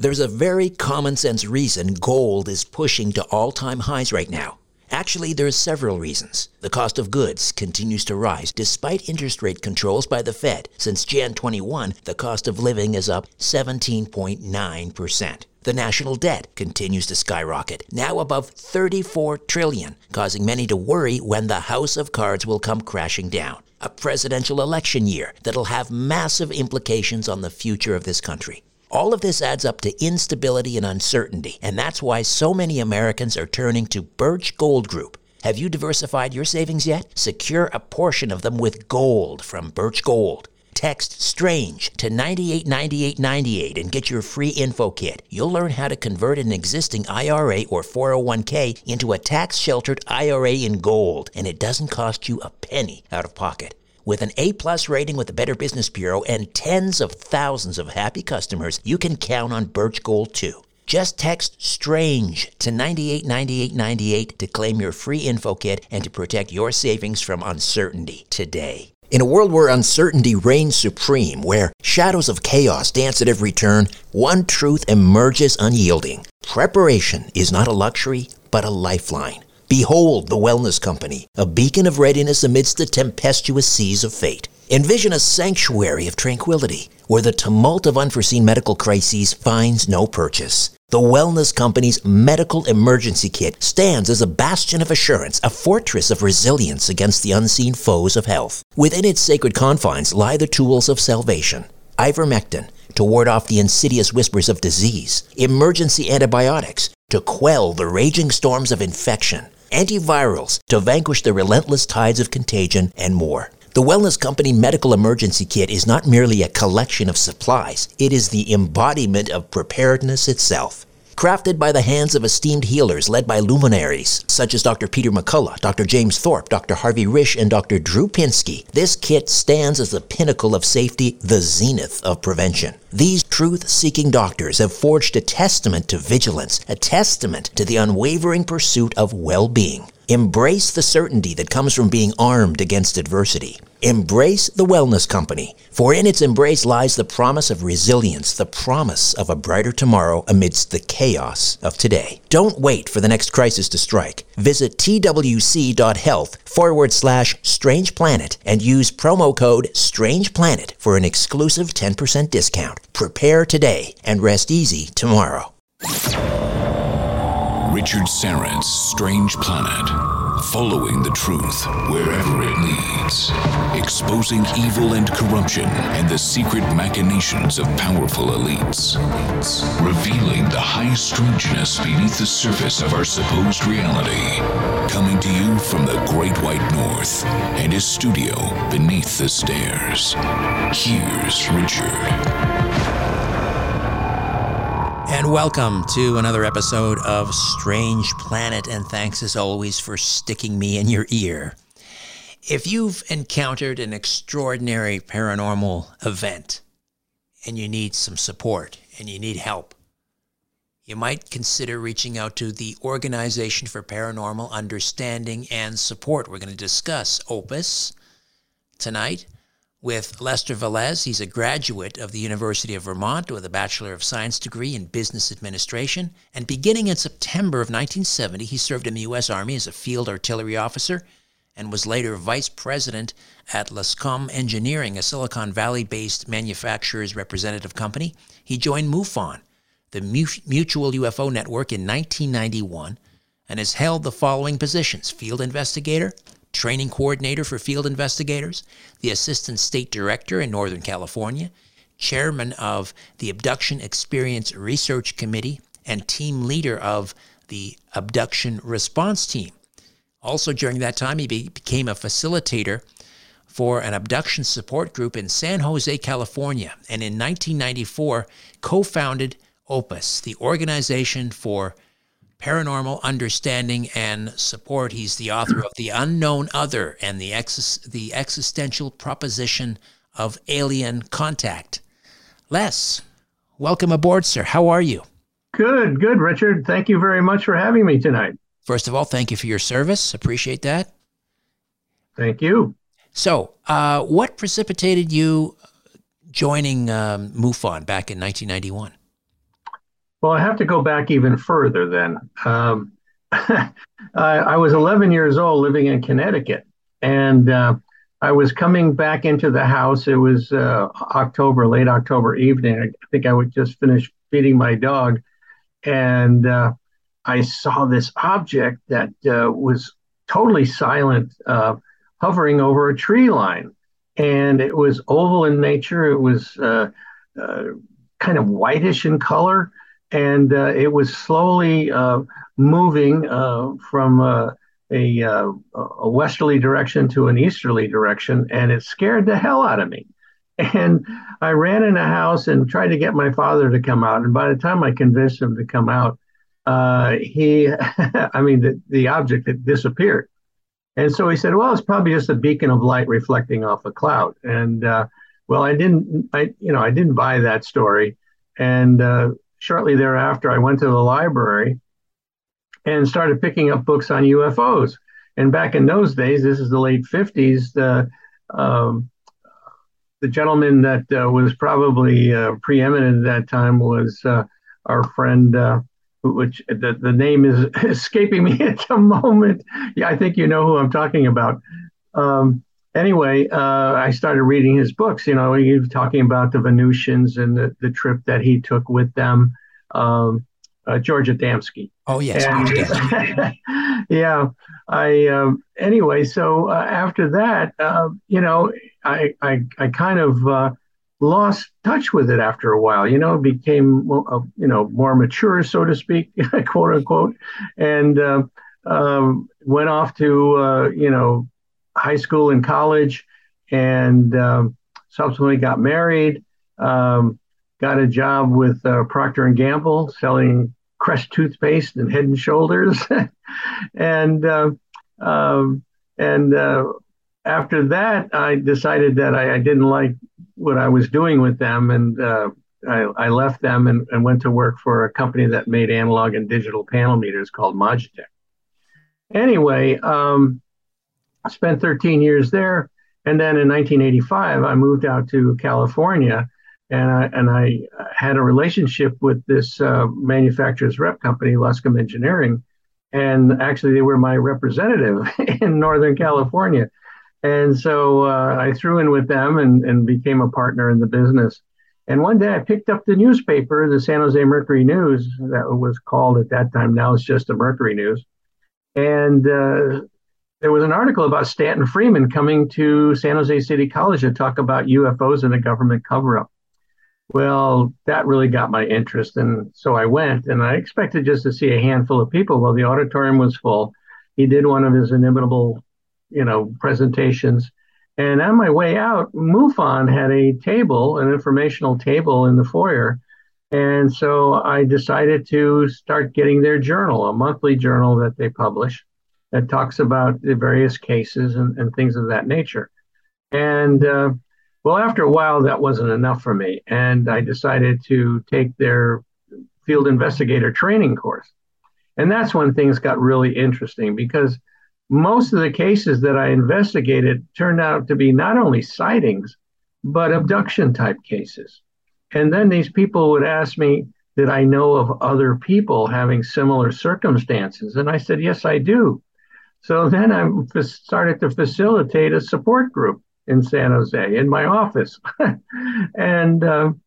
There's a very common sense reason gold is pushing to all-time highs right now. Actually, there's several reasons. The cost of goods continues to rise despite interest rate controls by the Fed. Since Jan 21, the cost of living is up 17.9%. The national debt continues to skyrocket, now above $34 trillion, causing many to worry when the house of cards will come crashing down. A presidential election year that'll have massive implications on the future of this country. All of this adds up to instability and uncertainty, and that's why so many Americans are turning to Birch Gold Group. Have you diversified your savings yet? Secure a portion of them with gold from Birch Gold. Text STRANGE to 989898 and get your free info kit. You'll learn how to convert an existing IRA or 401k into a tax-sheltered IRA in gold, and it doesn't cost you a penny out of pocket. With an A-plus rating with the Better Business Bureau and tens of thousands of happy customers, you can count on Birch Gold too. Just text STRANGE to 989898 to claim your free info kit and to protect your savings from uncertainty today. In a world where uncertainty reigns supreme, where shadows of chaos dance at every turn, one truth emerges unyielding. Preparation is not a luxury, but a lifeline. Behold the Wellness Company, a beacon of readiness amidst the tempestuous seas of fate. Envision a sanctuary of tranquility, where the tumult of unforeseen medical crises finds no purchase. The Wellness Company's Medical Emergency Kit stands as a bastion of assurance, a fortress of resilience against the unseen foes of health. Within its sacred confines lie the tools of salvation. Ivermectin, to ward off the insidious whispers of disease. Emergency antibiotics, to quell the raging storms of infection. Antivirals, to vanquish the relentless tides of contagion, and more. The Wellness Company Medical Emergency Kit is not merely a collection of supplies. It is the embodiment of preparedness itself. Crafted by the hands of esteemed healers led by luminaries such as Dr. Peter McCullough, Dr. James Thorpe, Dr. Harvey Risch, and Dr. Drew Pinsky, this kit stands as the pinnacle of safety, the zenith of prevention. These truth-seeking doctors have forged a testament to vigilance, a testament to the unwavering pursuit of well-being. Embrace the certainty that comes from being armed against adversity. Embrace the Wellness Company, for in its embrace lies the promise of resilience, the promise of a brighter tomorrow amidst the chaos of today. Don't wait for the next crisis to strike. Visit twc.health/Strange Planet and use promo code Strange Planet for an exclusive 10% discount. Prepare today and rest easy tomorrow. Richard Syrett's Strange Planet, following the truth wherever it leads, exposing evil and corruption and the secret machinations of powerful elites, revealing the high strangeness beneath the surface of our supposed reality, coming to you from the Great White North and his studio beneath the stairs. Here's Richard. And welcome to another episode of Strange Planet, and thanks as always for sticking me in your ear. If you've encountered an extraordinary paranormal event and you need some support and you need help, you might consider reaching out to the Organization for Paranormal Understanding and Support. We're going to discuss Opus tonight with Lester Velez. He's a graduate of the University of Vermont with a Bachelor of Science degree in Business Administration. And beginning in September of 1970, he served in the U.S. Army as a field artillery officer and was later vice president at Lascom Engineering, a Silicon Valley-based manufacturer's representative company. He joined MUFON, the Mutual UFO Network, in 1991 and has held the following positions: field investigator, training coordinator for field investigators, the assistant state director in Northern California, chairman of the Abduction Experience Research Committee, and team leader of the Abduction Response Team. Also during that time, he became a facilitator for an abduction support group in San Jose, California, and in 1994 co-founded Opus, the Organization for Paranormal Understanding and Support. He's the author of The Unknown Other and the Existential Proposition of Alien Contact. Les, welcome aboard, sir. How are you? Good, Richard. Thank you very much for having me tonight. First of all, thank you for your service. Appreciate that. Thank you. So, what precipitated you joining MUFON back in 1991? Well, I have to go back even further then. I was 11 years old living in Connecticut, and I was coming back into the house. It was October, late October evening. I think I would just finish feeding my dog, and I saw this object that was totally silent, hovering over a tree line. And it was oval in nature. It was uh, kind of whitish in color, and it was slowly moving from a westerly direction to an easterly direction, and it scared the hell out of me. And I ran in the house and tried to get my father to come out. And by the time I convinced him to come out, I mean, the object had disappeared. And so he said, well, it's probably just a beacon of light reflecting off a cloud. And well, I didn't buy that story. And shortly thereafter, I went to the library and started picking up books on UFOs. And back in those days, this is the late 50s, the gentleman that was probably preeminent at that time was our friend, which the name is escaping me at the moment. Yeah, I think you know who I'm talking about. Anyway, I started reading his books. You know, he was talking about the Venusians and the trip that he took with them. George Adamski. Oh, yes. And, yeah. Anyway, so after that, you know, I kind of lost touch with it after a while. You know, became you know, more mature, so to speak, quote unquote, and went off to you know, high school and college, and subsequently got married. Got a job with Procter and Gamble selling Crest toothpaste and Head and Shoulders, and after that, I decided that I didn't like what I was doing with them, and I left them and went to work for a company that made analog and digital panel meters called Magitech. Anyway, I spent 13 years there, and then in 1985, I moved out to California. And I had a relationship with this manufacturer's rep company, Luscombe Engineering, and actually they were my representative in Northern California. And so I threw in with them and became a partner in the business. And one day I picked up the newspaper, the San Jose Mercury News, that was called at that time. Now it's just the Mercury News. And there was an article about Stanton Freeman coming to San Jose City College to talk about UFOs and a government cover-up. Well, that really got my interest. And so I went, and I expected just to see a handful of people. Well, the auditorium was full. He did one of his inimitable, you know, presentations. And on my way out, MUFON had a table, an informational table in the foyer. And so I decided to start getting their journal, a monthly journal that they publish that talks about the various cases and things of that nature. And well, after a while, that wasn't enough for me, and I decided to take their field investigator training course. And that's when things got really interesting, because most of the cases that I investigated turned out to be not only sightings, but abduction type cases. And then these people would ask me, did I know of other people having similar circumstances? And I said, yes, I do. So then I started to facilitate a support group in San Jose in my office. And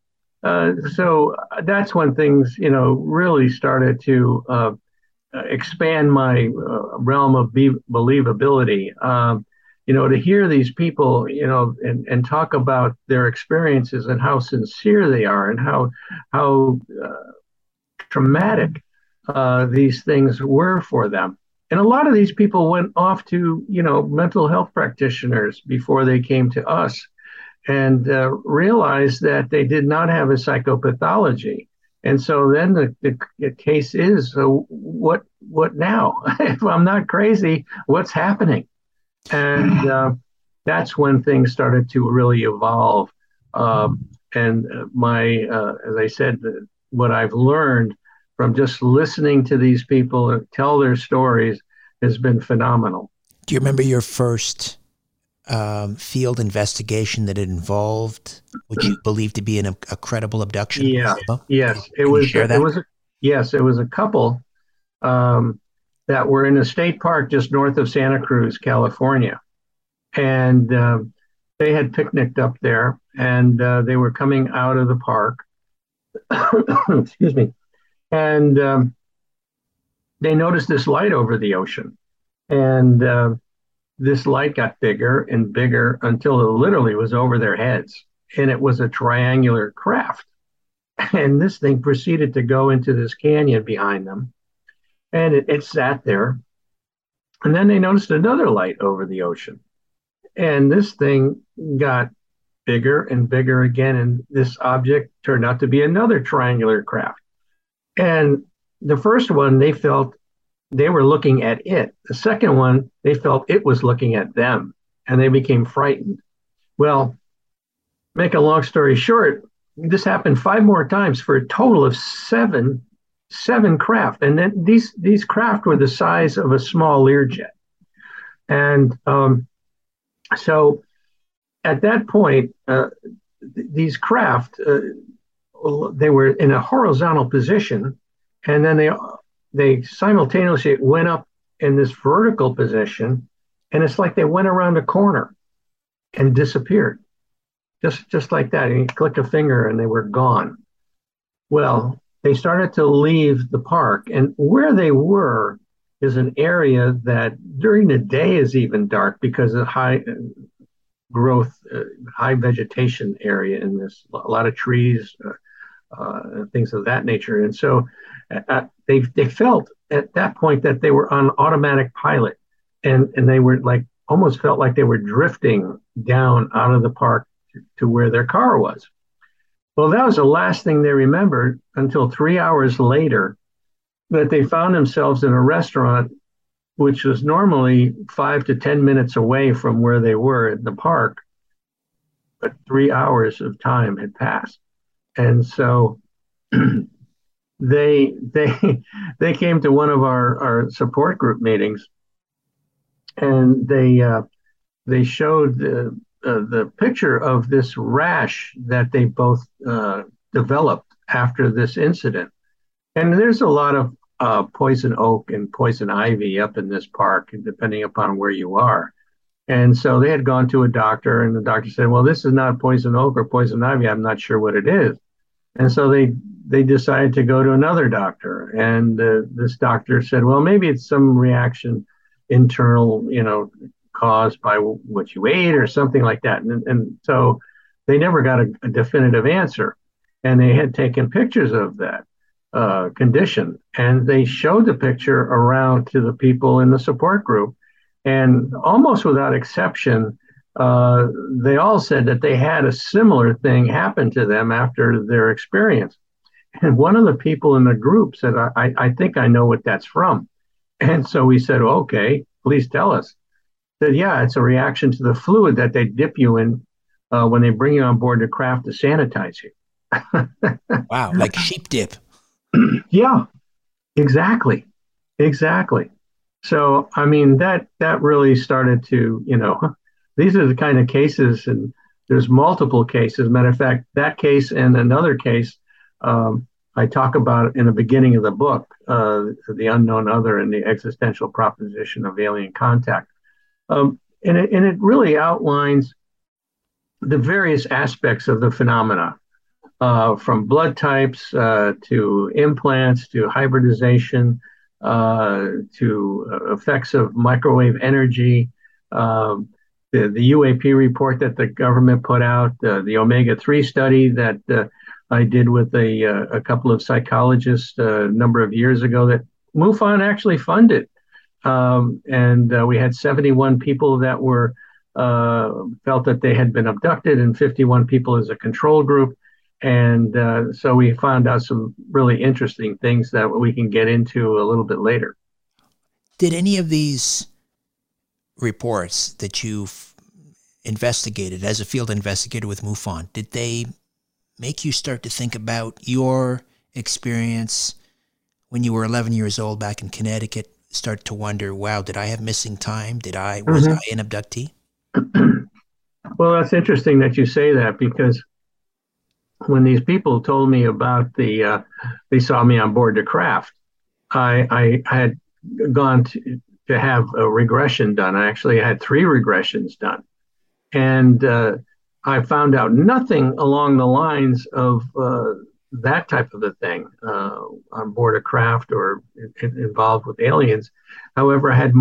so that's when things, you know, really started to expand my realm of believability. You know, to hear these people, you know, and talk about their experiences and how sincere they are and how traumatic these things were for them. And a lot of these people went off to, you know, mental health practitioners before they came to us, and realized that they did not have a psychopathology. And so then the case is, so what now? If I'm not crazy, what's happening? And that's when things started to really evolve. And as I said, what I've learned from just listening to these people tell their stories has been phenomenal. Do you remember your first field investigation that involved what you believed to be a credible abduction? Yeah, yes, it was. Yes, it was a couple um, that were in a state park just north of Santa Cruz, California. And they had picnicked up there, and they were coming out of the park. Excuse me. And they noticed this light over the ocean. And this light got bigger and bigger until it literally was over their heads. And it was a triangular craft. And this thing proceeded to go into this canyon behind them. And it sat there. And then they noticed another light over the ocean. And this thing got bigger and bigger again. And this object turned out to be another triangular craft. And the first one, they felt they were looking at it. The second one, they felt it was looking at them, and they became frightened. Well, make a long story short, this happened 5 more times for a total of seven craft. And then these craft were the size of a small Learjet. And so at that point, these craft, they were in a horizontal position, and then they simultaneously went up in this vertical position, and it's like they went around a corner and disappeared, just like that. And you click a finger, and they were gone. Well, they started to leave the park, and where they were is an area that during the day is even dark because of high growth, high vegetation area in this, a lot of trees, things of that nature. And so they felt at that point that they were on automatic pilot, and they were like almost felt like they were drifting down out of the park to where their car was. Well, that was the last thing they remembered until 3 hours later, that they found themselves in a restaurant which was normally 5 to 10 minutes away from where they were in the park, but 3 hours of time had passed. And so they came to one of our support group meetings, and they showed the picture of this rash that they both developed after this incident. And there's a lot of poison oak and poison ivy up in this park, depending upon where you are. And so they had gone to a doctor, and the doctor said, well, this is not poison oak or poison ivy. I'm not sure what it is. And so they decided to go to another doctor. And this doctor said, well, maybe it's some reaction internal, caused by what you ate or something like that. And so they never got a definitive answer. And they had taken pictures of that condition, and they showed the picture around to the people in the support group. And almost without exception, they all said that they had a similar thing happen to them after their experience. And one of the people in the group said, I think I know what that's from. And so we said, well, okay, please tell us. Said, yeah, it's a reaction to the fluid that they dip you in when they bring you on board the craft to sanitize you. Wow, like sheep dip. Yeah, exactly. So, I mean, that really started to, these are the kind of cases, and there's multiple cases. Matter of fact, that case and another case I talk about in the beginning of the book, The Unknown Other and the Existential Proposition of Alien Contact. And it really outlines the various aspects of the phenomena. From blood types to implants to hybridization to effects of microwave energy, the UAP report that the government put out, the omega-3 study that I did with a couple of psychologists a number of years ago that MUFON actually funded. And we had 71 people that were felt that they had been abducted, and 51 people as a control group. And so we found out some really interesting things that we can get into a little bit later. Did any of these reports that you've investigated as a field investigator with MUFON, did they make you start to think about your experience when you were 11 years old back in Connecticut? Start to wonder, wow, did I have missing time? Was I an abductee? Well, that's interesting that you say that, because when these people told me about they saw me on board the craft, I had gone to have a regression done. I actually had 3 regressions done. And I found out nothing along the lines of that type of a thing on board a craft or involved with aliens. However, I had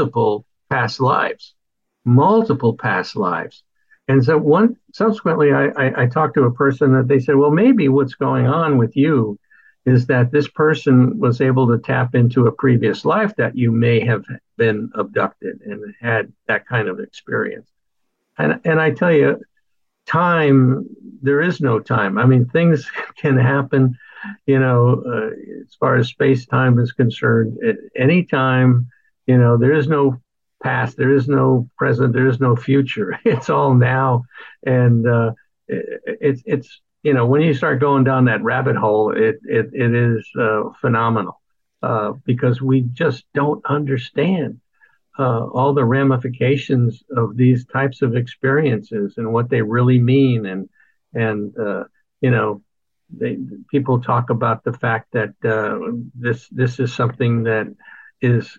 multiple past lives. And so subsequently, I talked to a person that they said, well, maybe what's going on with you is that this person was able to tap into a previous life that you may have been abducted and had that kind of experience. And I tell you, time, there is no time. I mean, things can happen, as far as space time is concerned, at any time. There is no past, there is no present, there is no future. It's all now. And it's when you start going down that rabbit hole, it is phenomenal because we just don't understand all the ramifications of these types of experiences and what they really mean. And people talk about the fact that this is something that is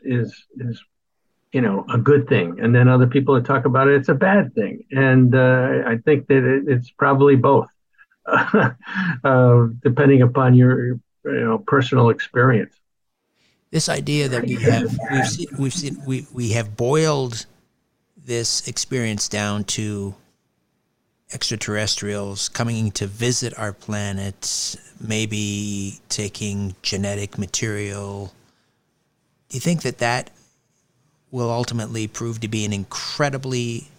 a good thing, and then other people that talk about it's a bad thing. And I think that it's probably both, depending upon your personal experience. This idea that we have boiled this experience down to extraterrestrials coming to visit our planet, maybe taking genetic material. Do you think that will ultimately prove to be an incredible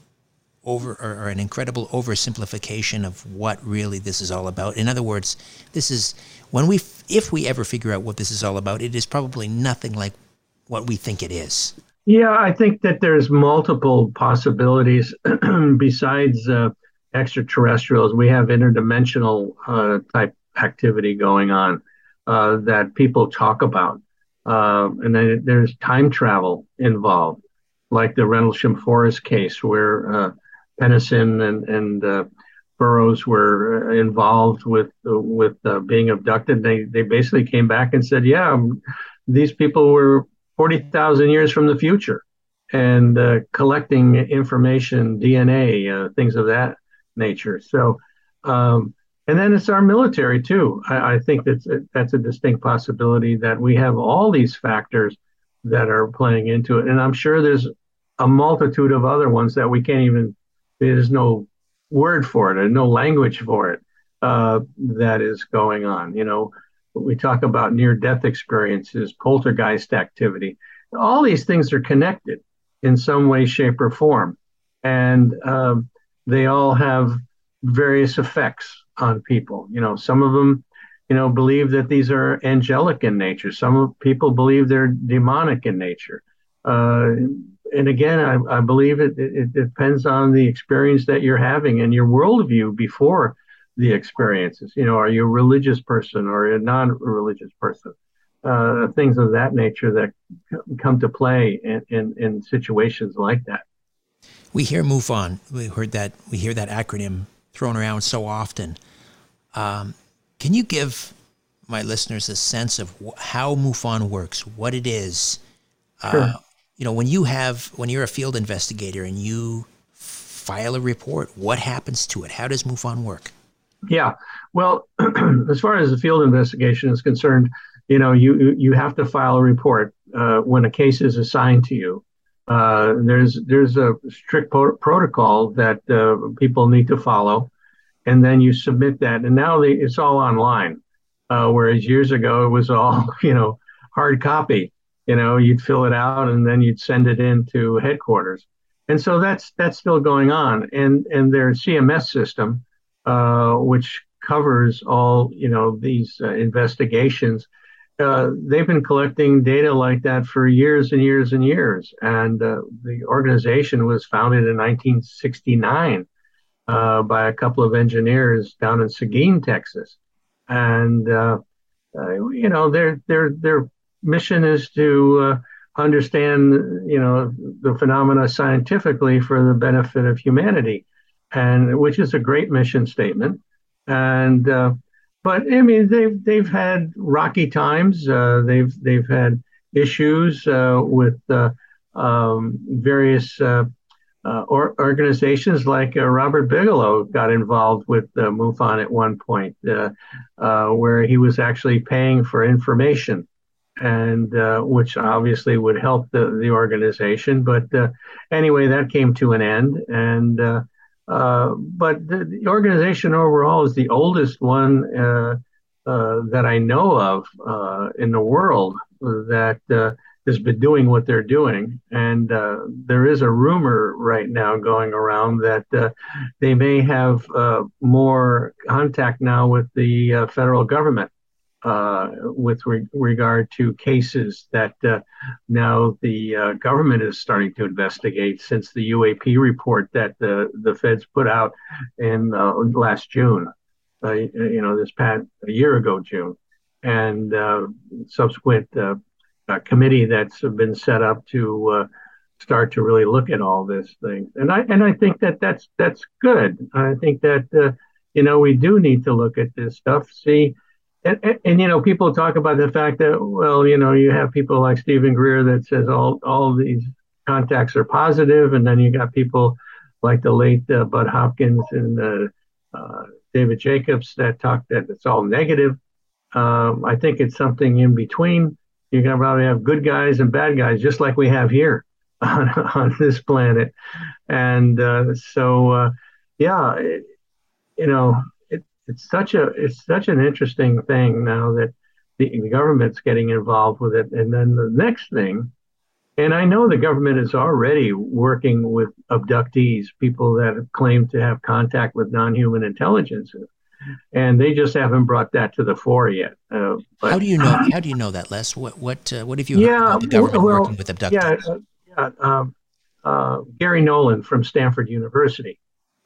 oversimplification of what really this is all about? In other words, this is if we ever figure out what this is all about, it is probably nothing like what we think it is. Yeah, I think that there's multiple possibilities besides extraterrestrials. We have interdimensional type activity going on that people talk about. And then there's time travel involved, like the Rendlesham Forest case where Pennison and Burroughs were involved with being abducted. They basically came back and said, yeah, these people were 40,000 years from the future and collecting information, DNA, things of that nature. So, and then it's our military too. I think that's a distinct possibility that we have all these factors that are playing into it. And I'm sure there's a multitude of other ones that we can't even, there's no word for it and no language for it that is going on. We talk about near-death experiences, poltergeist activity. All these things are connected in some way, shape, or form. And they all have various effects on people. Some of them, believe that these are angelic in nature. Some people believe they're demonic in nature. And again, I believe it depends on the experience that you're having and your worldview before the experiences. Are you a religious person or a non-religious person? Things of that nature that come to play in situations like that. We hear MUFON. We hear that acronym thrown around so often. Can you give my listeners a sense of how MUFON works, what it is? Sure. When you're a field investigator and you file a report, what happens to it? How does MUFON work? Yeah. Well, as far as the field investigation is concerned, you have to file a report when a case is assigned to you. There's a strict protocol that people need to follow, and then you submit that. And now it's all online, whereas years ago it was all hard copy. You'd fill it out and then you'd send it in to headquarters. And so that's still going on. And their CMS system, which covers all these investigations. They've been collecting data like that for years and years and years. And the organization was founded in 1969 by a couple of engineers down in Seguin, Texas. And their mission is to understand the phenomena scientifically for the benefit of humanity, and which is a great mission statement. And but I mean, they've had rocky times. They've had issues with various organizations, like Robert Bigelow got involved with MUFON at one point, where he was actually paying for information, and which obviously would help the organization. But anyway, that came to an end. And but the organization overall is the oldest one that I know of in the world that has been doing what they're doing. And there is a rumor right now going around that they may have more contact now with the federal government with regard to cases that now the government is starting to investigate, since the UAP report that the feds put out in last June, this past a year ago, June, and subsequent committee that's been set up to start to really look at all this thing. And I think that's good. I think that we do need to look at this stuff, see. And people talk about the fact that, well, you have people like Stephen Greer that says all these contacts are positive, and then you got people like the late Bud Hopkins and David Jacobs that talk that it's all negative. I think it's something in between. You're going to probably have good guys and bad guys, just like we have here on this planet. And yeah, it's such an interesting thing now that the government's getting involved with it. And then the next thing, and I know the government is already working with abductees, people that have claimed to have contact with non-human intelligences, and they just haven't brought that to the fore yet. But how do you know? How do you know that, Les? What have you heard about the government working with abductees? Gary Nolan from Stanford University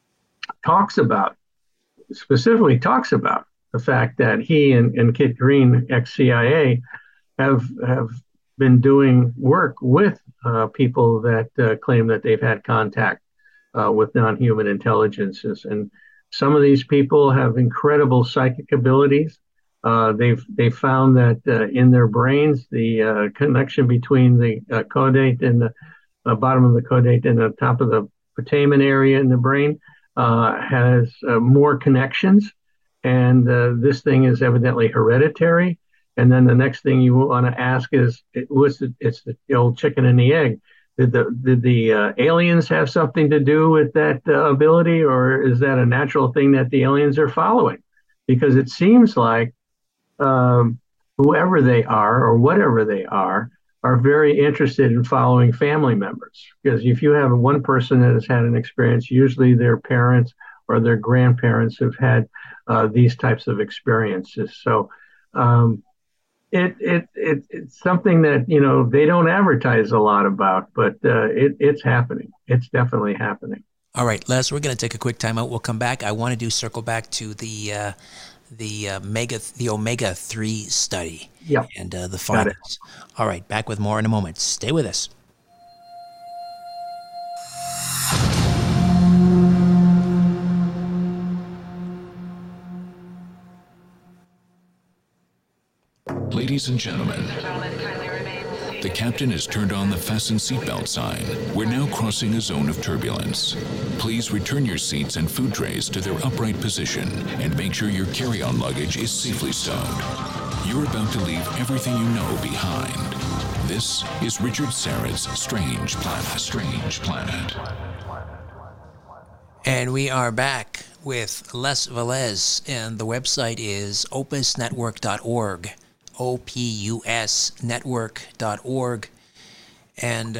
specifically talks about the fact that he and Kit Green, ex-CIA, have been doing work with people that claim that they've had contact with non-human intelligences. And some of these people have incredible psychic abilities. They've found that in their brains, the connection between the caudate and the bottom of the caudate and the top of the putamen area in the brain has more connections. And this thing is evidently hereditary. And then the next thing you want to ask is, it's the old chicken and the egg. Did the aliens have something to do with that ability, or is that a natural thing that the aliens are following? Because it seems like whoever they are or whatever they are very interested in following family members. Because if you have one person that has had an experience, usually their parents or their grandparents have had these types of experiences. So it's something that they don't advertise a lot about, but it's happening. It's definitely happening. All right, Les, we're going to take a quick time out. We'll come back. I want to circle back to the Omega-3 study, and the findings. All right, back with more in a moment. Stay with us. Ladies and gentlemen, the captain has turned on the fasten seatbelt sign. We're now crossing a zone of turbulence. Please return your seats and food trays to their upright position and make sure your carry-on luggage is safely stowed. You're about to leave everything you know behind. This is Richard Syrett's Strange Planet. And we are back with Les Velez, and the website is opusnetwork.org. opusnetwork.org, and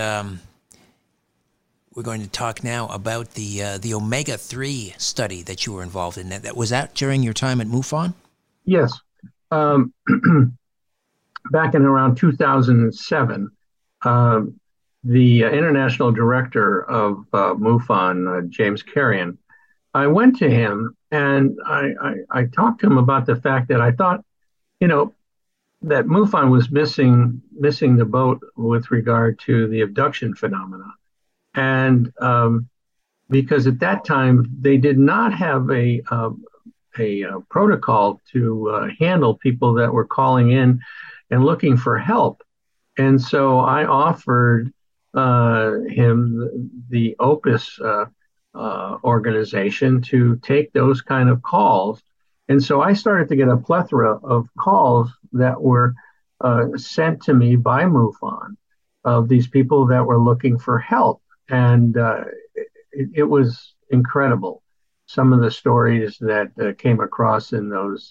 we're going to talk now about the Omega-3 study that you were involved in. Was that during your time at MUFON? Yes. Back in around 2007, the international director of MUFON, James Carrion, I went to him and I talked to him about the fact that I thought, that MUFON was missing the boat with regard to the abduction phenomena. And because at that time, they did not have protocol to handle people that were calling in and looking for help. And so I offered him the Opus organization to take those kind of calls. And so I started to get a plethora of calls that were sent to me by MUFON of these people that were looking for help. And it was incredible. Some of the stories that came across in those,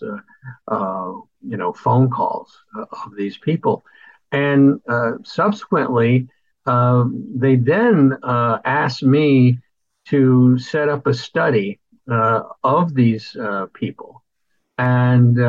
phone calls of these people. And subsequently, they then asked me to set up a study of these people, and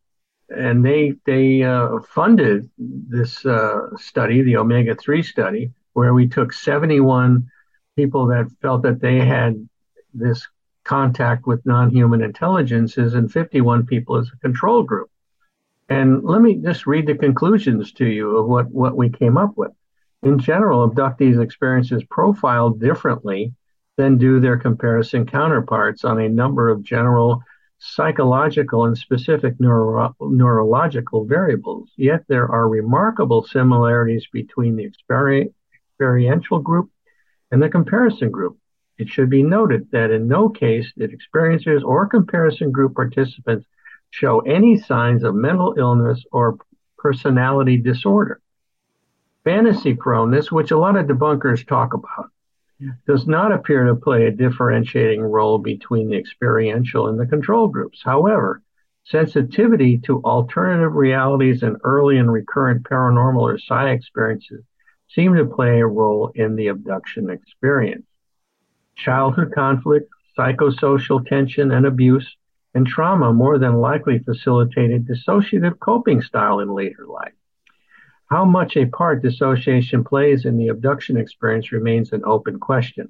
they funded this study, the Omega-3 study, where we took 71 people that felt that they had this contact with non-human intelligences and 51 people as a control group. And let me just read the conclusions to you of what we came up with. In general, abductees' experiences profile differently than do their comparison counterparts on a number of general psychological and specific neurological variables. Yet there are remarkable similarities between the experiential group and the comparison group. It should be noted that in no case did experiencers or comparison group participants show any signs of mental illness or personality disorder. Fantasy proneness, which a lot of debunkers talk about, does not appear to play a differentiating role between the experiential and the control groups. However, sensitivity to alternative realities and early and recurrent paranormal or psi experiences seem to play a role in the abduction experience. Childhood conflict, psychosocial tension and abuse, and trauma more than likely facilitated dissociative coping style in later life. How much a part dissociation plays in the abduction experience remains an open question.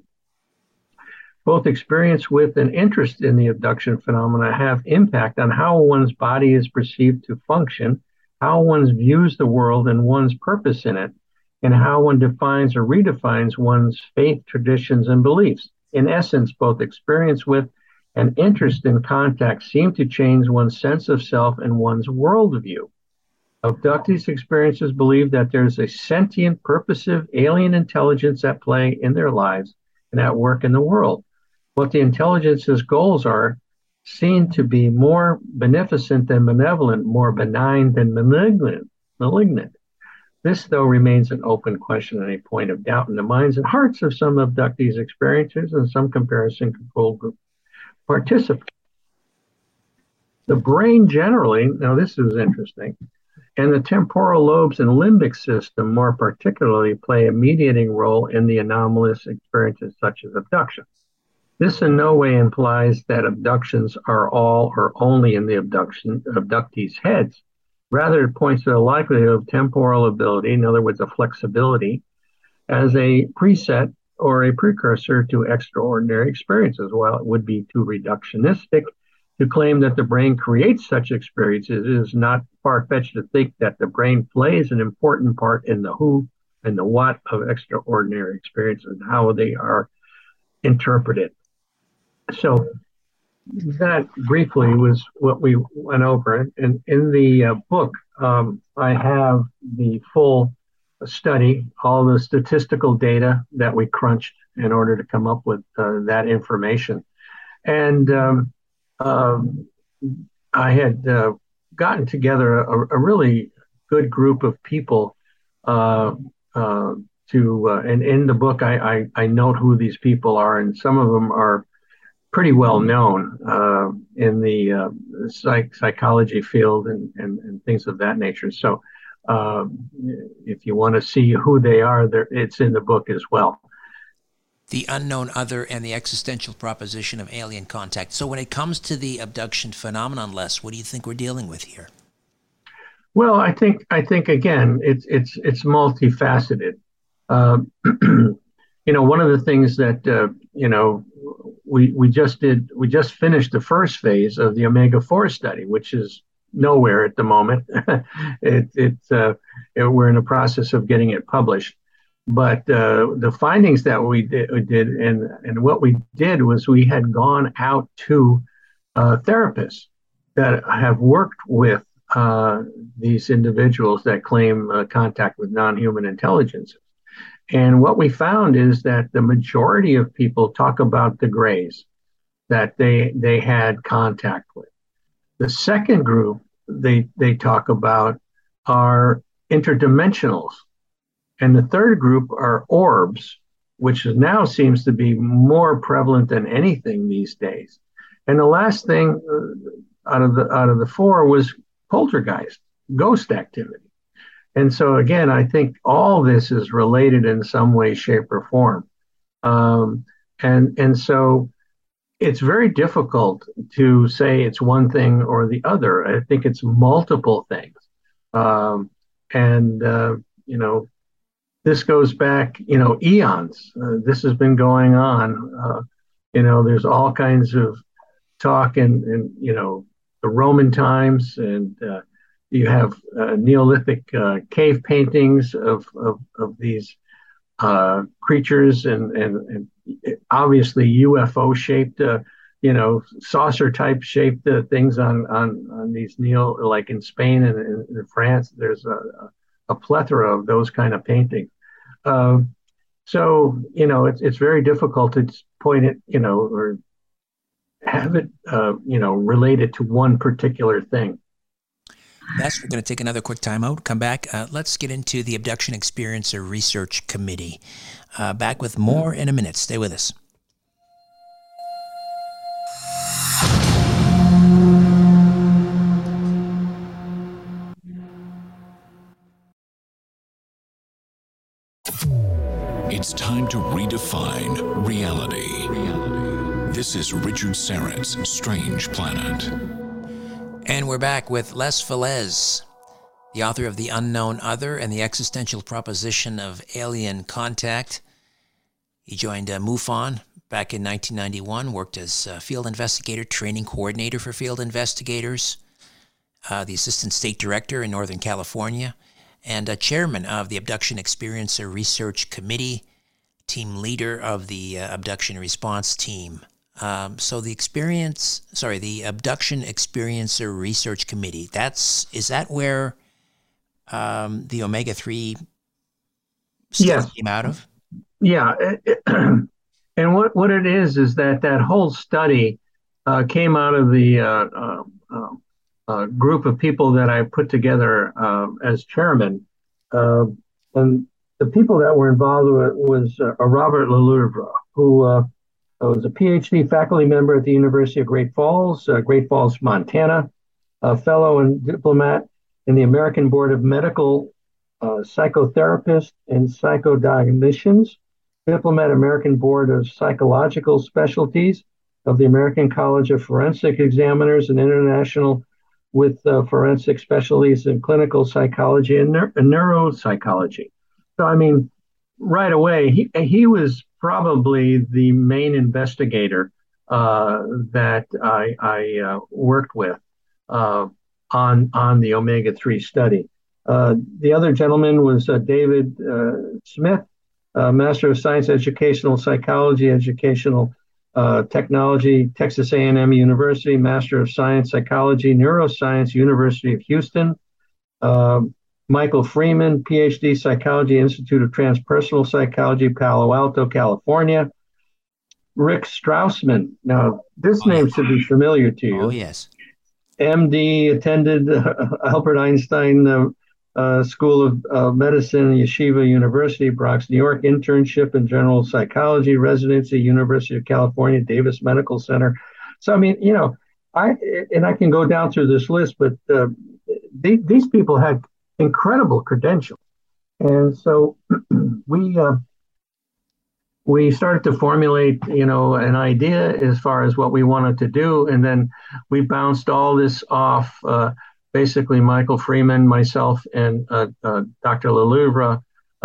Both experience with and interest in the abduction phenomena have impact on how one's body is perceived to function, how one views the world and one's purpose in it, and how one defines or redefines one's faith, traditions, and beliefs. In essence, both experience with and interest in contact seem to change one's sense of self and one's worldview. Abductees' experiences believe that there's a sentient, purposive alien intelligence at play in their lives and at work in the world. What the intelligence's goals are seem to be more beneficent than benevolent, more benign than malignant. This, though, remains an open question and a point of doubt in the minds and hearts of some abductees' experiencers and some comparison control group participants. The brain generally, now this is interesting, and the temporal lobes and limbic system more particularly play a mediating role in the anomalous experiences such as abduction. This in no way implies that abductions are all or only in the abductees' heads. Rather, it points to the likelihood of temporal ability, in other words, a flexibility, as a preset or a precursor to extraordinary experiences. While it would be too reductionistic to claim that the brain creates such experiences, it is not far-fetched to think that the brain plays an important part in the who and the what of extraordinary experiences and how they are interpreted. So that briefly was what we went over. And in the book, I have the full study, all the statistical data that we crunched in order to come up with that information. And I had gotten together a really good group of people and in the book, I note who these people are, and some of them are pretty well known in the psychology field and things of that nature. So if you want to see who they are, it's in the book as well. The unknown other and the existential proposition of alien contact. So when it comes to the abduction phenomenon, Les, what do you think we're dealing with here? Well, I think again, it's multifaceted. One of the things that we just finished the first phase of the Omega-4 study, which is nowhere at the moment. We're in the process of getting it published. But the findings that we did and what we did was we had gone out to therapists that have worked with these individuals that claim contact with non-human intelligences. And what we found is that the majority of people talk about the grays that they had contact with. The second group they talk about are interdimensionals. And the third group are orbs, which now seems to be more prevalent than anything these days. And the last thing out of the four was poltergeist, ghost activity. And so again, I think all this is related in some way, shape, or form. And so it's very difficult to say it's one thing or the other. I think it's multiple things. You know, this goes back, eons. This has been going on. There's all kinds of talk in the Roman times, and you have Neolithic cave paintings of these creatures, and obviously UFO shaped, saucer type shaped things on these like in Spain and in France. There's a plethora of those kind of paintings. So it's very difficult to point it, or have it, related to one particular thing. We're going to take another quick time out. Come back. Let's get into the Abduction Experiencer Research Committee. Back with more in a minute. Stay with us. It's time to redefine reality. This is Richard Syrett's Strange Planet. And we're back with Les Velez, the author of The Unknown Other and the Existential Proposition of Alien Contact. He joined MUFON back in 1991, worked as field investigator, training coordinator for field investigators, the assistant state director in Northern California, and chairman of the Abduction Experiencer Research Committee, team leader of the Abduction Response Team. So the Abduction Experiencer Research Committee, is that where the Omega-3 study came out of? Yeah. And what it is that whole study came out of the group of people that I put together as chairman. And the people that were involved with it was Robert Lelouvre, who was a PhD faculty member at the University of Great Falls, Montana, a fellow and diplomat in the American Board of Medical Psychotherapists and Psychodiagnosticians, diplomat, American Board of Psychological Specialties of the American College of Forensic Examiners, and international with forensic specialties in clinical psychology and neuropsychology. So, I mean, right away, he was probably the main investigator that I worked with on the Omega-3 study. The other gentleman was David Smith, Master of Science, Educational Psychology, Educational Technology, Texas A&M University, Master of Science, Psychology, Neuroscience, University of Houston. Michael Freeman, PhD, Psychology, Institute of Transpersonal Psychology, Palo Alto, California. Rick Strausman. Now, this name should be familiar to you. Oh, yes. MD, attended Albert Einstein School of Medicine, Yeshiva University, Bronx, New York, internship in general psychology, residency, University of California, Davis Medical Center. So, I mean, I can go down through this list, but these people had incredible credentials. And so we started to formulate, an idea as far as what we wanted to do. And then we bounced all this off, basically Michael Freeman, myself, and Dr. Lelouvre,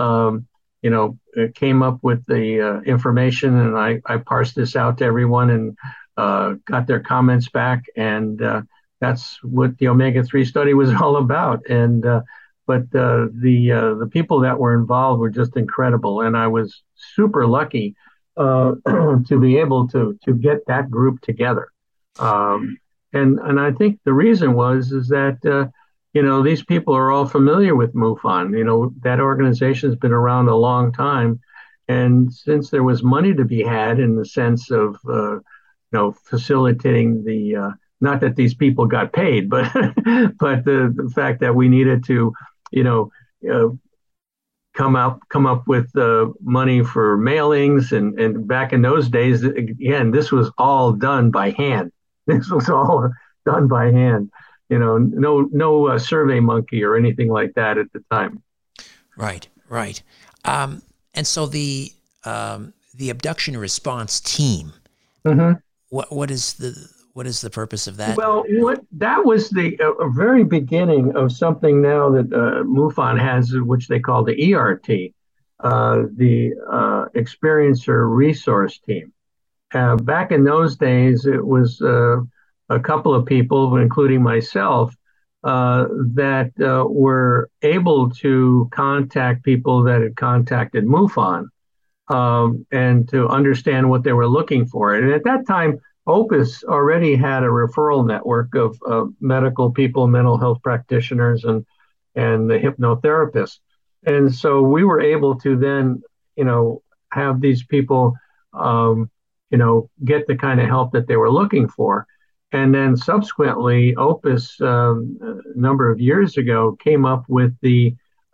came up with the information, and I parsed this out to everyone and got their comments back. And that's what the Omega-3 study was all about. And but the people that were involved were just incredible, and I was super lucky to be able to get that group together. Um, and I think the reason is that these people are all familiar with MUFON. That organization has been around a long time, and since there was money to be had in the sense of facilitating the not that these people got paid, but but the fact that we needed to you know uh, come up with money for mailings, and back in those days, again, this was all done by hand. This was all done by hand. No Survey Monkey or anything like that at the time. Right, right. And so the abduction response team. Mm-hmm. What is the purpose of that? Well, that was the very beginning of something now that MUFON has, which they call the ERT, the Experiencer Resource Team. Back in those days, it was a couple of people, including myself, that were able to contact people that had contacted MUFON, and to understand what they were looking for. And at that time, Opus already had a referral network of medical people, mental health practitioners, and the hypnotherapists. And so we were able to then, have these people, get the kind of help that they were looking for. And then subsequently, Opus, a number of years ago, came up with the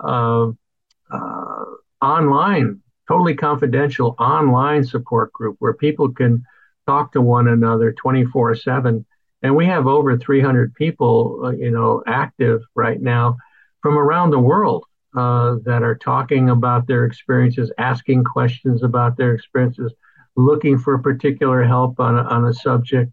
online, totally confidential online support group where people can talk to one another 24/7. And we have over 300 people, active right now from around the world that are talking about their experiences, asking questions about their experiences, looking for particular help on a subject.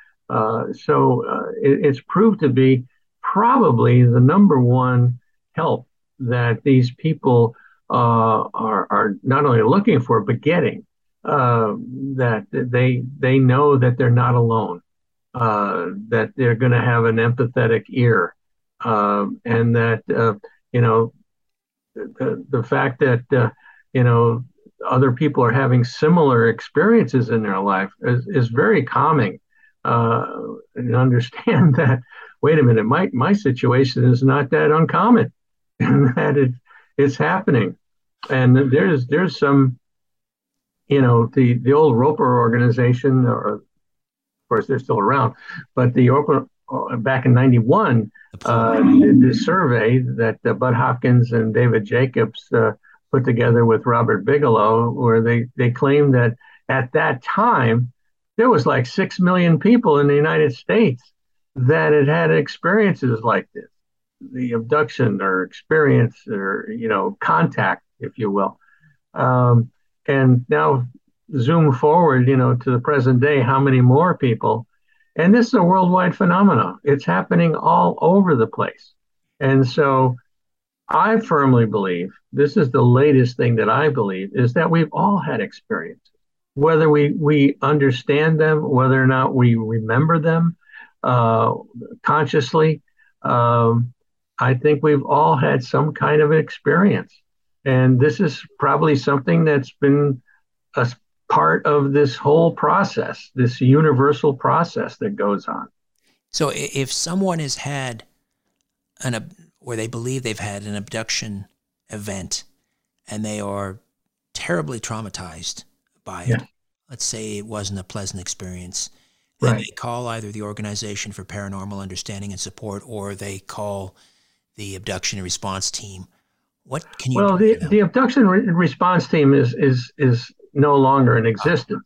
It's proved to be probably the number one help that these people are not only looking for but getting. That they know that they're not alone, that they're going to have an empathetic ear, and that the fact that other people are having similar experiences in their life is very calming. And understand that, wait a minute, my situation is not that uncommon, and that it's happening. And there's some, the old Roper organization, or of course they're still around, but the Roper back in '91 did this survey that Bud Hopkins and David Jacobs put together with Robert Bigelow, where they claimed that at that time there was like 6 million people in the United States that had experiences like this, the abduction or experience, or contact, if you will. And now zoom forward, to the present day, how many more people? And this is a worldwide phenomenon. It's happening all over the place. And so I firmly believe, this is the latest thing that I believe, is that we've all had experiences. Whether we understand them, whether or not we remember them consciously, I think we've all had some kind of experience. And this is probably something that's been a part of this whole process, this universal process that goes on. So if someone has had or they believe they've had an abduction event and they are terribly traumatized by it, let's say it wasn't a pleasant experience, and right, they call either the Organization for Paranormal Understanding and Support or they call the Abduction and Response Team, what can you well, do? the abduction response team is no longer in existence.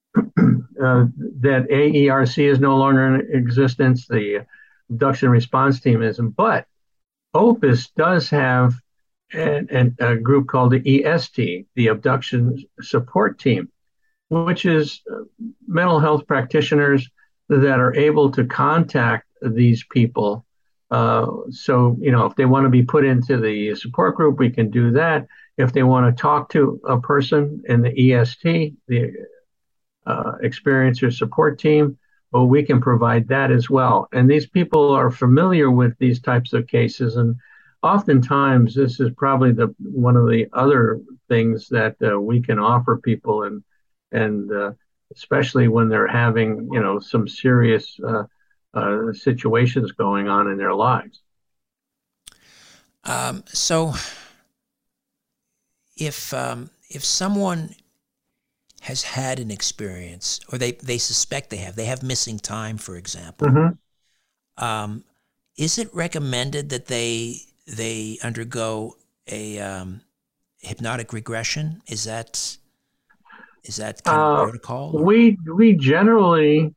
That AERC is no longer in existence. The abduction response team isn't. But Opus does have a group called the EST, the Abduction Support Team, which is mental health practitioners that are able to contact these people. So, if they want to be put into the support group, we can do that. If they want to talk to a person in the EST, the Experiencer Support Team, well, we can provide that as well. And these people are familiar with these types of cases. And oftentimes, this is probably one of the other things that we can offer people. And especially when they're having, some serious situations going on in their lives. So if someone has had an experience, or they suspect they have missing time, for example, is it recommended that they undergo a hypnotic regression? Is that kind of protocol? Or? We generally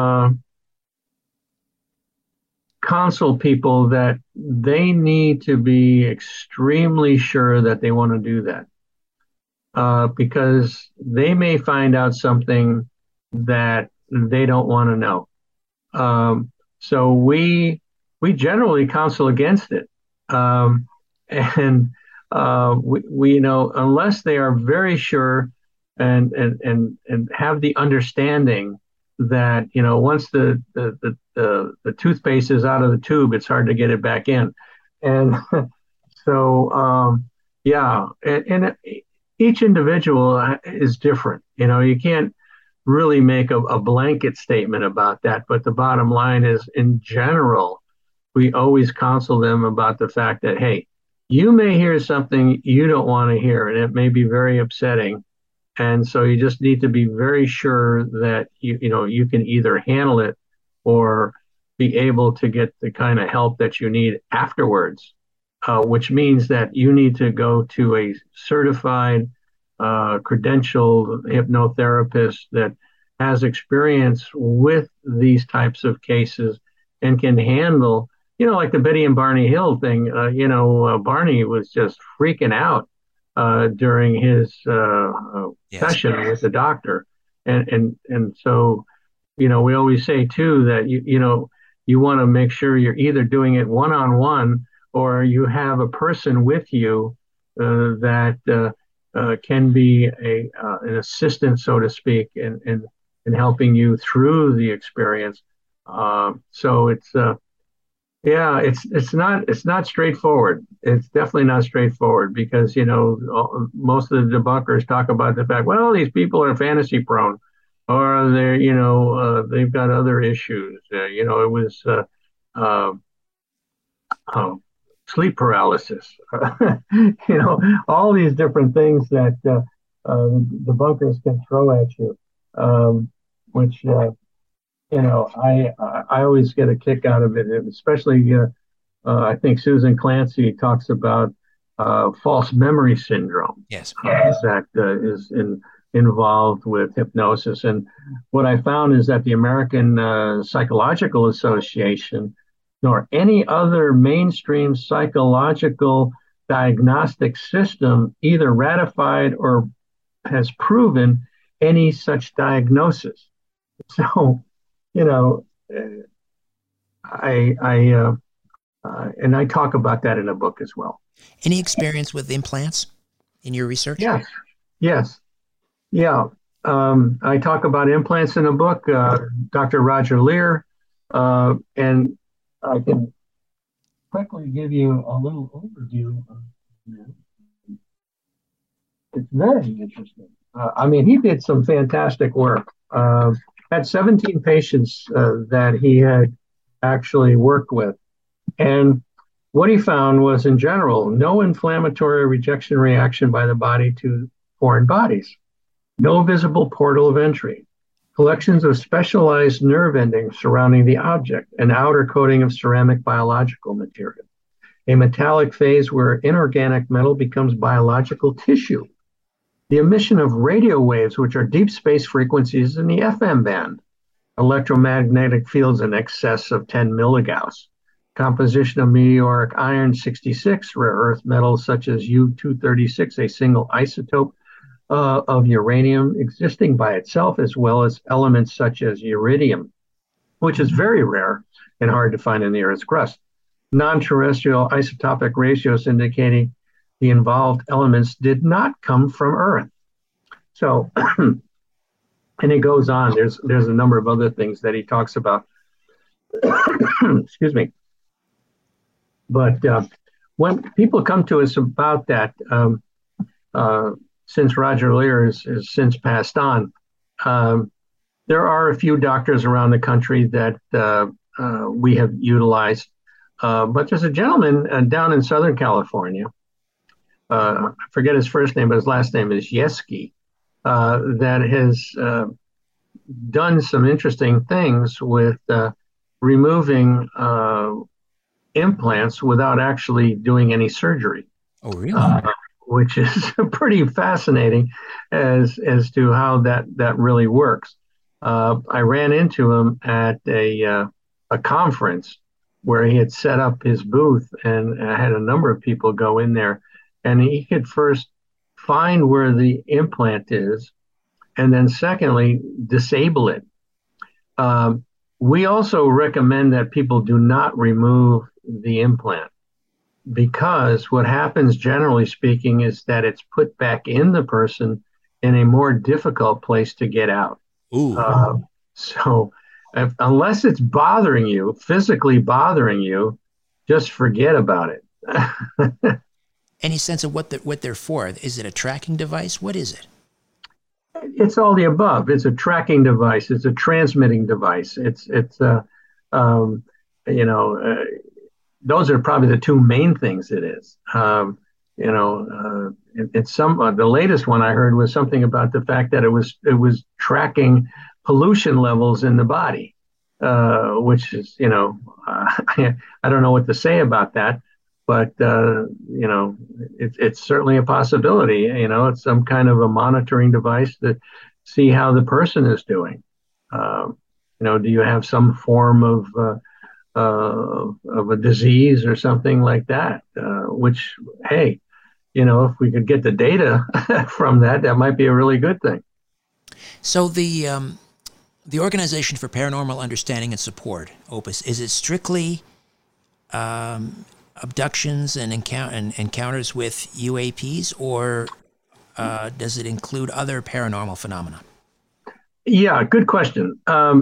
counsel people that they need to be extremely sure that they want to do that, because they may find out something that they don't want to know. So we generally counsel against it, and we unless they are very sure and have the understanding that once the toothpaste is out of the tube, it's hard to get it back in, and so yeah, and each individual is different. You can't really make a blanket statement about that, but the bottom line is, in general, we always counsel them about the fact that, hey, you may hear something you don't want to hear, and it may be very upsetting. And so you just need to be very sure that you can either handle it or be able to get the kind of help that you need afterwards, which means that you need to go to a certified, credentialed hypnotherapist that has experience with these types of cases and can handle, like the Betty and Barney Hill thing. Barney was just freaking out during his session with the doctor, and so we always say too that you want to make sure you're either doing it one-on-one or you have a person with you that can be an assistant, so to speak, in helping you through the experience. So it's not straightforward. It's definitely not straightforward because, most of the debunkers talk about the fact, well, these people are fantasy prone, or they've got other issues. It was sleep paralysis, all these different things that the debunkers can throw at you, which I always get a kick out of it, especially I think Susan Clancy talks about false memory syndrome. Yes, that is involved with hypnosis. And what I found is that the American Psychological Association, nor any other mainstream psychological diagnostic system, either ratified or has proven any such diagnosis. So, and I talk about that in a book as well. Any experience with implants in your research? Yes. Yeah. I talk about implants in a book, Dr. Roger Leir, and I can quickly give you a little overview of that. It's very interesting. He did some fantastic work. Had 17 patients that he had actually worked with. And what he found was, in general, no inflammatory rejection reaction by the body to foreign bodies, no visible portal of entry, collections of specialized nerve endings surrounding the object, an outer coating of ceramic biological material, a metallic phase where inorganic metal becomes biological tissue, the emission of radio waves, which are deep space frequencies in the FM band, electromagnetic fields in excess of 10 milligauss, composition of meteoric iron 66, rare earth metals such as U-236, a single isotope of uranium existing by itself, as well as elements such as uridium, which is very rare and hard to find in the Earth's crust. Non-terrestrial isotopic ratios indicating the involved elements did not come from Earth. So, and it goes on. There's a number of other things that he talks about. Excuse me. But when people come to us about that, since Roger Leir is since passed on, There are a few doctors around the country that we have utilized, but there's a gentleman down in Southern California. I forget his first name, but his last name is Yeski, that has done some interesting things with removing implants without actually doing any surgery. Oh, really? Which is pretty fascinating as to how that really works. I ran into him at a conference where he had set up his booth, and I had a number of people go in there, and he could first find where the implant is, and then secondly, disable it. We also recommend that people do not remove the implant, because what happens, generally speaking, is that it's put back in the person in a more difficult place to get out. Ooh. So unless it's bothering you, physically bothering you, just forget about it. Any sense of what they're for? Is it a tracking device? What is it? It's all the above. It's a tracking device. It's a transmitting device. Those are probably the two main things it is. The layest one I heard was something about the fact that it was tracking pollution levels in the body, which is, I don't know what to say about that, but it's certainly a possibility. It's some kind of a monitoring device to see how the person is doing. Do you have some form of a disease or something like that? Which, hey, if we could get the data from that might be a really good thing. So the Organization for Paranormal Understanding and Support, OPUS, is it strictly abductions and encounters with UAPs, or does it include other paranormal phenomena? Yeah, good question.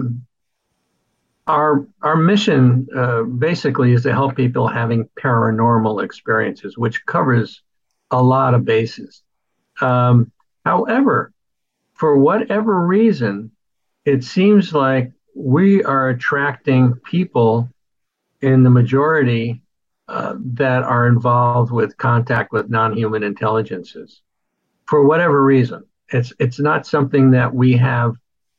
Our mission basically is to help people having paranormal experiences, which covers a lot of bases. However, for whatever reason, it seems like we are attracting people in the majority that are involved with contact with non-human intelligences. For whatever reason, it's not something that we have,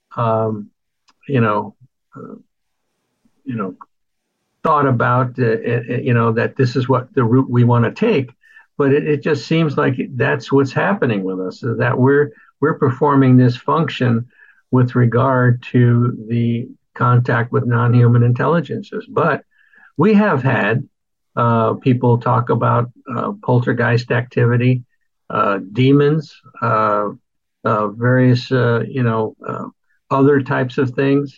thought about, that this is what the route we want to take, but it just seems like that's what's happening with us, is that we're performing this function with regard to the contact with non-human intelligences. But we have had people talk about poltergeist activity, demons, various, other types of things.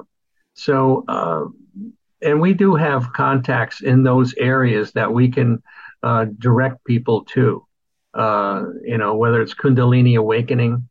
And we do have contacts in those areas that we can direct people to, whether it's Kundalini awakening,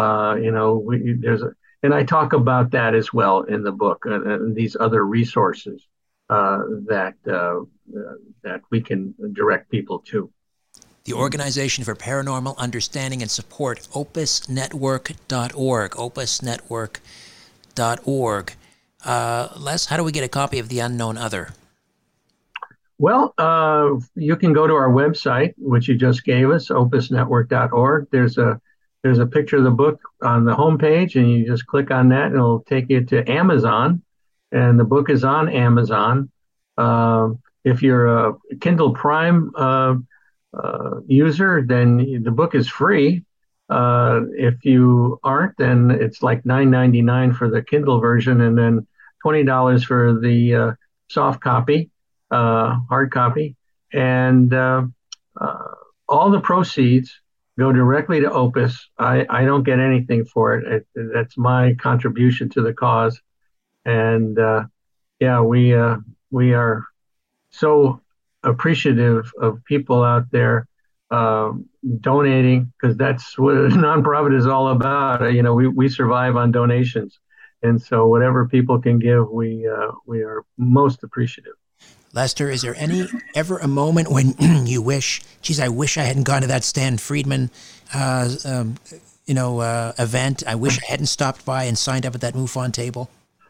and I talk about that as well in the book, and these other resources that we can direct people to. The Organization for Paranormal Understanding and Support, opusnetwork.org, opusnetwork.org. Les, how do we get a copy of The Unknown Other? Well, you can go to our website, which you just gave us, opusnetwork.org. There's a picture of the book on the homepage, and you just click on that, and it'll take you to Amazon, and the book is on Amazon. If you're a Kindle Prime user, then the book is free. If you aren't, then it's like $9.99 for the Kindle version, and then $20 for the soft copy, hard copy, and all the proceeds go directly to Opus. I don't get anything for it. That's my contribution to the cause, and we are so appreciative of people out there donating, because that's what a nonprofit is all about. We survive on donations, and so whatever people can give, we are most appreciative. Lester, is there ever a moment when you wish, geez, I wish I hadn't gone to that Stan Friedman event? I wish I hadn't stopped by and signed up at that MUFON table.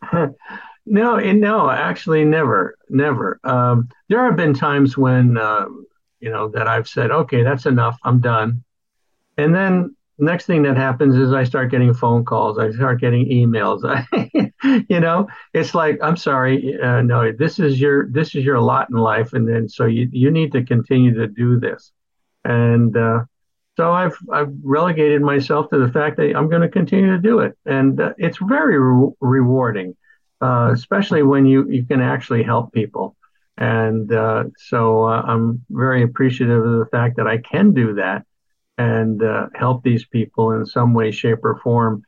No, actually, never. There have been times when, that I've said, okay, that's enough, I'm done. And then next thing that happens is I start getting phone calls, I start getting emails. It's like, I'm sorry, no, this is your lot in life, and then so you need to continue to do this. And so I've relegated myself to the fact that I'm going to continue to do it, and it's very rewarding. Especially when you can actually help people. And so I'm very appreciative of the fact that I can do that and help these people in some way, shape, or form,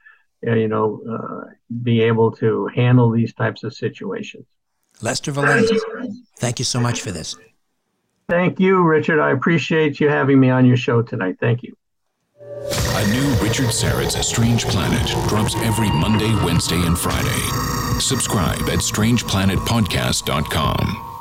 be able to handle these types of situations. Lester Valens, thank you so much for this. Thank you, Richard. I appreciate you having me on your show tonight. Thank you. A new Richard Syrett's Strange Planet drops every Monday, Wednesday, and Friday. Subscribe at StrangePlanetPodcast.com.